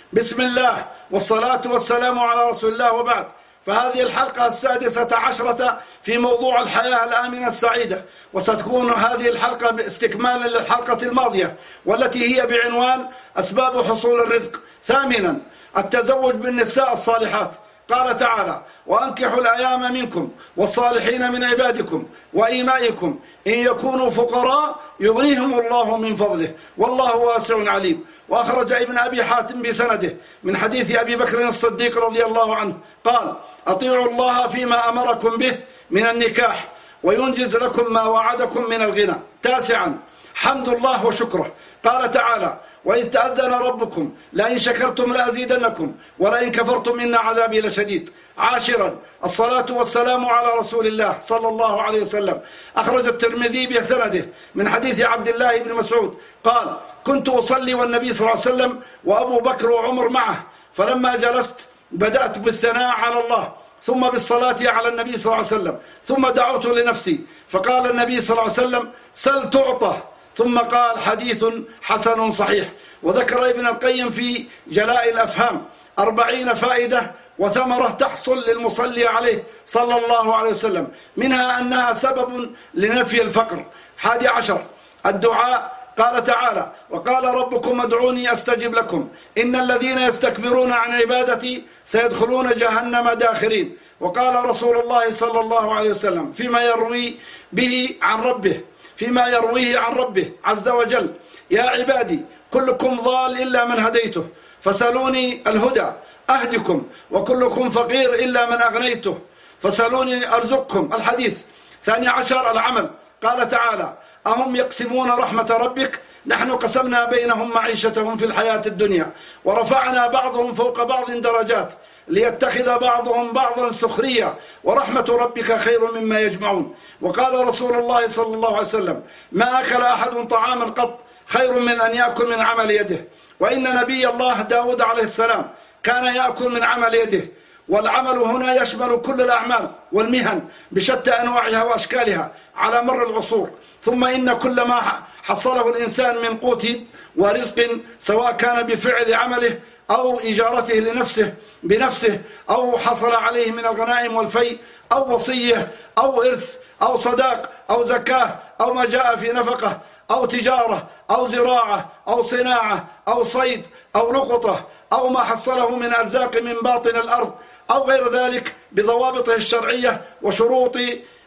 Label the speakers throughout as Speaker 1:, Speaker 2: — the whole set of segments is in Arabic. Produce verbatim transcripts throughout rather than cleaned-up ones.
Speaker 1: بسم الله والصلاة والسلام على رسول الله، وبعد. فهذه الحلقة السادسة عشرة في موضوع الحياة الآمنة السعيدة، وستكون هذه الحلقة استكمالا للحلقة الماضية والتي هي بعنوان أسباب حصول الرزق. ثامنا، التزوج بالنساء الصالحات. قال تعالى: وأنكحوا الأيام منكم والصالحين من عبادكم وإيمائكم إن يكونوا فقراء يغنيهم الله من فضله والله واسع عليم. وأخرج ابن أبي حاتم بسنده من حديث أبي بكر الصديق رضي الله عنه قال: أطيعوا الله فيما أمركم به من النكاح وينجز لكم ما وعدكم من الغنى. تاسعا، حمد الله وشكره. قال تعالى: وإذ تأذن ربكم لئن شكرتم لأزيدنكم ولئن كفرتم إن عذابي لشديد. عاشرا، الصلاة والسلام على رسول الله صلى الله عليه وسلم. أخرج الترمذي بسنده من حديث عبد الله بن مسعود قال: كنت أصلي والنبي صلى الله عليه وسلم وأبو بكر وعمر معه، فلما جلست بدأت بالثناء على الله ثم بالصلاة على النبي صلى الله عليه وسلم، ثم دعوت لنفسي، فقال النبي صلى الله عليه وسلم: سل تعطى، ثم قال: حديث حسن صحيح. وذكر ابن القيم في جلاء الأفهام أربعين فائدة وثمرة تحصل للمصلي عليه صلى الله عليه وسلم، منها أنها سبب لنفي الفقر. حادي عشر، الدعاء. قال تعالى: وقال ربكم ادعوني أستجب لكم إن الذين يستكبرون عن عبادتي سيدخلون جهنم داخرين. وقال رسول الله صلى الله عليه وسلم فيما يروي به عن ربه فيما يرويه عن ربه عز وجل: يا عبادي كلكم ضال إلا من هديته فسألوني الهدى أهدكم، وكلكم فقير إلا من أغنيته فسألوني أرزقكم. الحديث. ثاني عشر، العمل. قال تعالى: أهم يقسمون رحمة ربك نحن قسمنا بينهم معيشتهم في الحياة الدنيا ورفعنا بعضهم فوق بعض درجات ليتخذ بعضهم بعضا سخريا ورحمة ربك خير مما يجمعون. وقال رسول الله صلى الله عليه وسلم: ما أكل أحد طعاما قط خير من أن يأكل من عمل يده. وإن نبي الله داود عليه السلام كان يأكل من عمل يده. والعمل هنا يشمل كل الأعمال والمهن بشتى أنواعها وأشكالها على مر العصور. ثم إن كل ما حصله الإنسان من قوت ورزق، سواء كان بفعل عمله أو إجارته لنفسه بنفسه، أو حصل عليه من الغنائم والفيء، أو وصية، أو إرث، أو صداق، أو زكاة، أو ما جاء في نفقة، أو تجارة، أو زراعة، أو صناعة، أو صيد، أو لقطة، أو ما حصله من أرزاق من باطن الأرض، أو غير ذلك بضوابطه الشرعية وشروط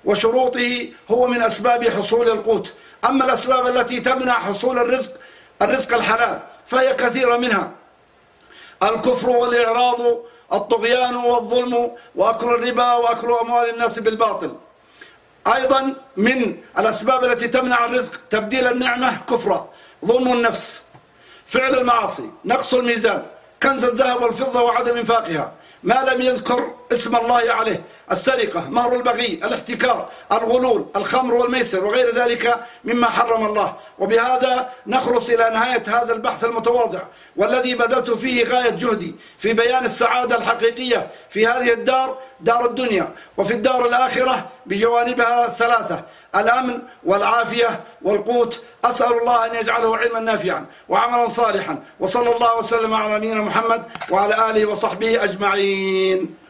Speaker 1: وشروطه، هو من أسباب حصول القوت. أما الأسباب التي تمنع حصول الرزق الرزق الحلال فهي كثيرة، منها الكفر والإعراض، الطغيان والظلم، وأكل الربا، وأكل أموال الناس بالباطل. أيضا من الأسباب التي تمنع الرزق تبديل النعمة كفرا، ظلم النفس، فعل المعاصي، نقص الميزان، كنز الذهب والفضة وعدم انفاقها، ما لم يذكر اسم الله عليه، السرقة، مهر البغي، الاحتكار، الغلول، الخمر والميسر وغير ذلك مما حرم الله. وبهذا نخلص إلى نهاية هذا البحث المتواضع والذي بذلت فيه غاية جهدي في بيان السعادة الحقيقية في هذه الدار، دار الدنيا، وفي الدار الآخرة بجوانبها الثلاثة: الأمن والعافية والقوت. أسأل الله أن يجعله علما نافعا وعملا صالحا، وصلى الله وسلم على نبينا محمد وعلى آله وصحبه أجمعين.